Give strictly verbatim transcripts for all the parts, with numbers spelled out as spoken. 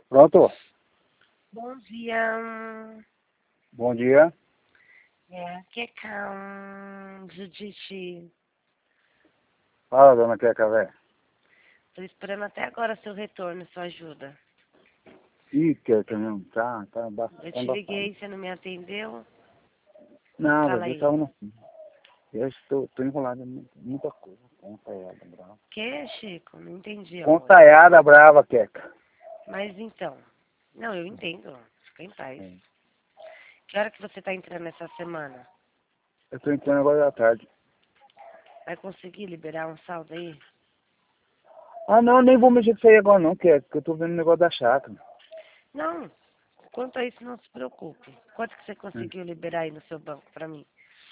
Pronto? Bom dia. Bom dia. É, que calma, Judite. Fala, dona Queca, velho. Tô esperando até agora seu retorno, sua ajuda. Ih, Queca, não. Tá, tá, ba- Eu tá te embaçado. liguei, você não me atendeu. Não, Fala velho, eu aí. tava no... Eu estou, tô enrolado em mu- muita coisa. Contaiada, brava. Que, Chico? Não entendi, amor. Contaiada, brava, Queca. Mas então. Não, eu entendo. Fica em paz. É. Que hora que você tá entrando essa semana? Eu tô entrando agora da tarde. Vai conseguir liberar um saldo aí? Ah, não, nem vou mexer com isso aí agora não, Queca, porque eu tô vendo o negócio da chácara. Não. Quanto a isso, não se preocupe. Quanto que você Hum. conseguiu liberar aí no seu banco pra mim?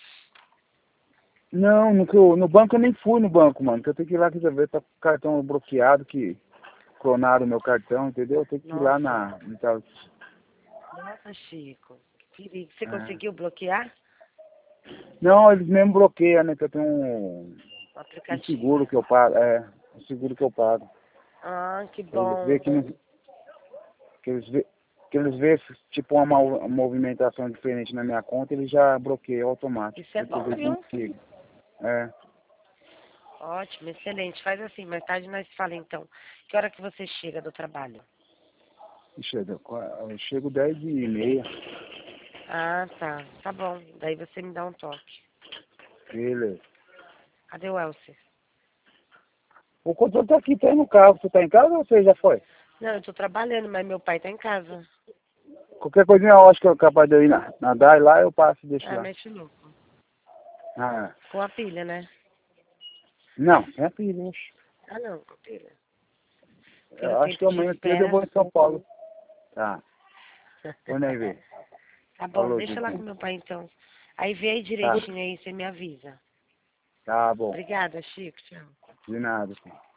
Não, no, que eu- no banco eu nem fui no banco, mano, que eu tenho que ir lá resolver, tá com o cartão bloqueado, que clonaram o meu cartão, entendeu? Eu tenho que ir lá Nossa. na... Então, Nossa, Chico. Que perigo. Você é. conseguiu bloquear Não, eles mesmo bloqueiam, né? Que eu tenho um, o um seguro aplicativo? que eu pago. É, um seguro que eu pago. Ah, que Eles veem bom. que, não, que eles vê, que eles vê tipo uma, mal- uma movimentação diferente na minha conta, eles já bloqueiam automático. Isso é Depois bom, eles não viu? sigam. É, Ótimo, excelente. Faz assim, mais tarde nós fala então. Que hora que você chega do trabalho? e chega, eu chego dez e meia. Ah, tá. Tá bom. Daí você me dá um toque. Beleza. Cadê o Elcio? O controle tá aqui, tá aí no carro. Você tá em casa ou você já foi? Não, eu tô trabalhando, mas meu pai tá em casa. Qualquer coisinha eu acho que eu capaz de eu ir na- nadar e lá eu passo e deixo Ah, lá. mexe louco. Ah, Com a pilha, né? não, é filho. Ah, não, com a pilha. Pelo Eu acho que tempo de amanhã cedo eu espera. vou em São Paulo. Tá. Vou nem ver. Tá bom, Falou, deixa lá com Dudinho. meu pai então. Aí vê aí Tá, direitinho aí, você me avisa. tá bom. Obrigada, Chico. Tchau. De nada, filho.